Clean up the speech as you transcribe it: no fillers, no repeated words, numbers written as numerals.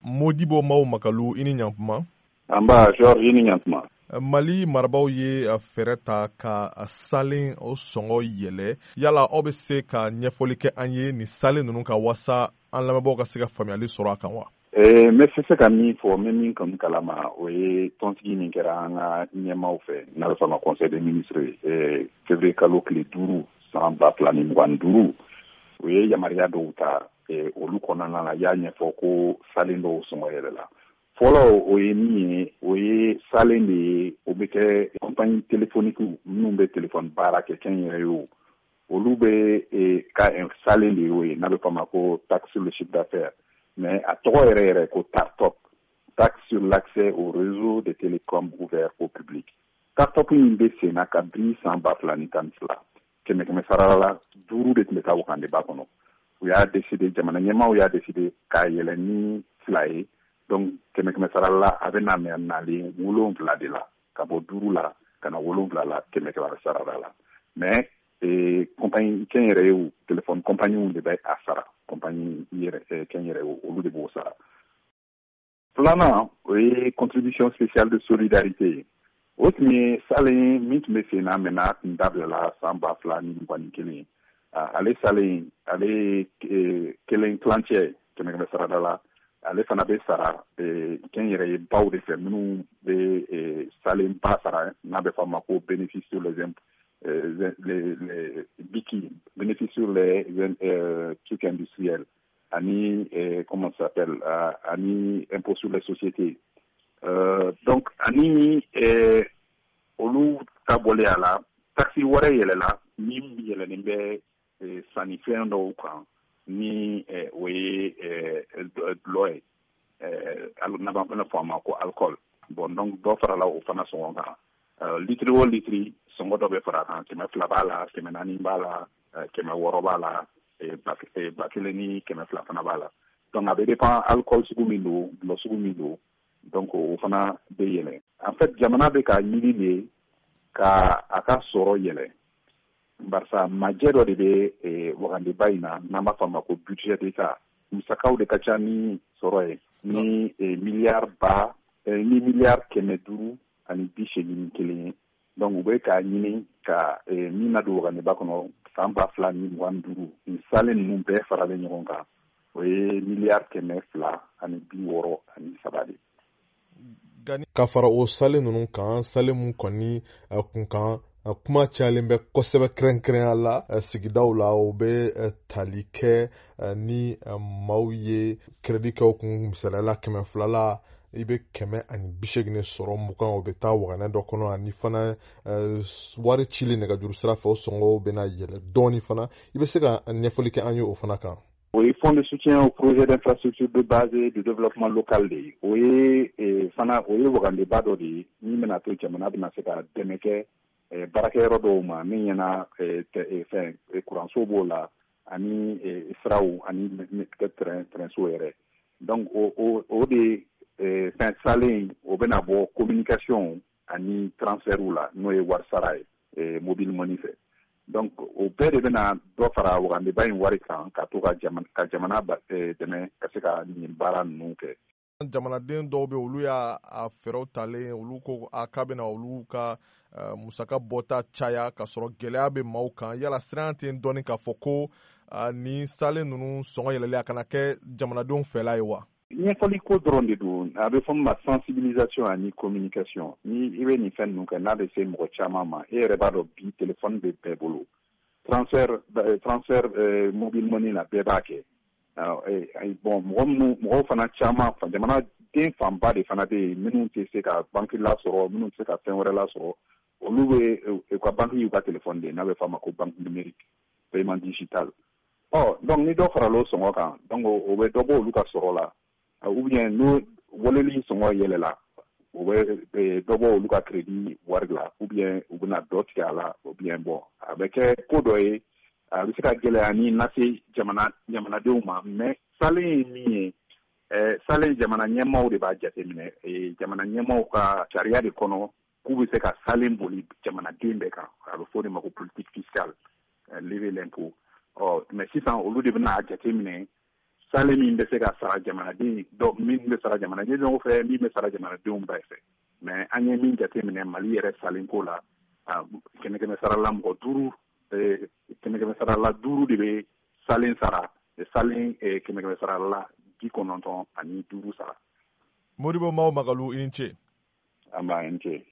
Modibo Mao Makalu ini ɲantuma. Amba George ini ɲantuma. Mali marabaaw ye fɛɛrɛ ta ka salen o sɔngɔ yɛlɛ yala aw bɛ se ka ɲɛfɔli kɛ an ye nin salen ninnu ka wasa an lamɛnbaaw ka se ka faamuyali sɔrɔ a kan wa? N bɛ se ka min fɔ, n bɛ min kɔni kalama o ye tɔnsigi min kɛra an ka ɲɛmaaw fɛ n'a bɛ fɔ a ma conseil des ministres février kalo tile 5 san 2025 o ye yamaruya dɔw ta olu kɔnɔna na y'a ɲɛfɔ ko salen dɔw sɔngɔ yɛlɛla. Fɔlɔ o ye min ye o ye salen de ye o bɛ kɛ compagnie téléphonique minnu bɛ téléphone baara kɛ kɛnyɛrɛ ye o olu bɛ ka salen de ye o ye n'a bɛ fɔ a ma ko taxe sur le chiffre d'affaires. Mais à tɔgɔ yɛrɛ ko TARTOP, taxe sur l'accès au réseau de télécom ouvert au public. TARTOP in bɛ sen na kabini san 2012 kɛmɛ sarala la 5 de tun bɛ taa Wakandeba kɔnɔ. U y'a décidé, jamana ɲɛmaaw y'a décidé k'a yɛlɛ ni 2 ye. Donc kɛmɛ sarala la a bɛ na nalen 7 de la ka bɔ 5 la ka na 7 la kɛmɛ sarala la. Mais compagnie kɛnyɛrɛ ye o téléphone compagnie de bɛ a sara. Compagnie kɛnyɛrɛ olu de b'o sara. Filanan o ye contribution spéciale de solidarité. O tun ye salen min tun bɛ sen na mɛnna tun dabilala san 2021. Ale salen ale kelen tilancɛ kɛmɛ sarada la ale fana bɛ sara kɛnyɛrɛ ye baw de fɛ minnu bɛ salen ba sara n'a bɛ fɔ a ma ko bénéfice sur les BICI, bénéfice sur les trucs industriels, ani comment ça s'appelle, ani impôt sur les sociétés. Donc ani olu tabole à la taxi wara yelela ni yelenen bɛ sanifɛn dɔw kan ni o ye dulɔ ye n'a b'a fɔ a ma ko alcool. Bon donc dɔ farala o fana sɔngɔ kan litiri o litiri sɔngɔ dɔ bɛ fara kan 200 b'a la 400 b'a la 600 b'a la 1,000 ni 200 fana b'a la. Donc a bɛ dépend alcool sugu min don dulɔ sugu min don donc o fana bɛ yɛlɛ. En fait jamana bɛ ka ɲini de ka a ka sɔrɔ yɛlɛ barisa majɛ dɔ de bɛ Wakandeba in na n'an b'a fɔ a ma ko budget d'État. Musakaw de ka ca ni sɔrɔ ye ni miliyari 581 ye. Donc u bɛ ka ɲini ka min na don Wakandeba kɔnɔ san 2025 nin salen ninnu bɛɛ faralen ɲɔgɔn kan o ye miliyari 263 de. Ka fara o salen ninnu kan salen mun kɔni kun kan kuma cayalen bɛ kosɛbɛ kɛrɛnkɛrɛnya la sigidaw la o bɛ tali kɛ ni maaw ye crédit kɛ o kun misaliyala 200 la i bɛ 180 sɔrɔ 20 o bɛ taa waganɛ dɔ kɔnɔ ani fana wari cili nɛgɛjuru sira fɛ o sɔngɔw bɛna yɛlɛ dɔɔni fana i bɛ se ka ɲɛfɔli kɛ an ye o fana kan. O ye fonds de soutien au projet d'infrastructure de base et de développement local de ye o ye Wakandeba dɔ de ye min bɛna to jamana bɛna se ka dɛmɛ kɛ baarakɛyɔrɔ dɔw ma min ɲɛna kuranso b'o la ani siraw ani terrainso yɛrɛ. Donc o de salen o bɛna bɔ communication ani transfertw la n'o ye wari sara ye mobile money fɛ. Donc o bɛɛ de bɛna dɔ fara Wakandeba in wari kan ka to ka jamana dɛmɛ ka se ka nin baara ninnu kɛ. Jamanaden dɔw bɛ olu y'a fɛɛrɛw talen olu ko k'a bɛna olu ka musaka bɔta caya ka sɔrɔ gɛlɛya bɛ maaw kan yala siran tɛ dɔɔni k'a fɔ ko ni salen ninnu sɔngɔ yɛlɛlen a kana kɛ jamanadenw fɛla ye wa? Ɲɛfɔli ko dɔrɔn de don a bɛ fɔ min ma sensibilisation ani communication ni i bɛ nin fɛn ninnu kɛ n'a bɛ se mɔgɔ caman ma e yɛrɛ b'a dɔn bi téléphone bɛ bɛɛ bolo transfert mobile money la bɛɛ b'a kɛ. Bon mɔgɔw fana caman jamanaden fanba de fana bɛ yen minnu tɛ se ka banque lasɔrɔ minnu tɛ se ka fɛn wɛrɛ lasɔrɔ olu bɛ u ka banque y'u ka téléphone de n'a bɛ fɔ a ma ko banque numérique paiement digital. Donc ni dɔ farala o sɔngɔ kan donc o bɛ dɔ bɔ olu ka sɔrɔ la ou bien n'o waleli sɔngɔ yɛlɛla o bɛ dɔ bɔ olu ka crédit wari la ou bien u bɛna dɔ tigɛ a la ou bien bon a bɛ kɛ ko dɔ ye a bɛ se ka gɛlɛya ni lase jamanadenw ma mais salen ye min ye salen jamana ɲɛmaaw de b'a jateminɛ jamana ɲɛmaaw ka sariya de kɔnɔ k'u bɛ se ka salen boli jamanaden bɛɛ kan a bɛ fɔ o de ma ko politique fiscale lever l'impôt mais sisan olu de bɛna jateminɛ salen min bɛ se ka sara jamanaden min bɛ sara jamanaden dɔw fɛ min bɛ sara jamanadenw bɛɛ fɛ mais an ye min jateminɛ Mali yɛrɛ salenko la kɛmɛ sarala mɔgɔ 5 kɛmɛ sarala 5 de bɛ salen sara salen kɛmɛ sarala 95 sara. Modibo Mao Magalu i ni ce. An b'a ni ce.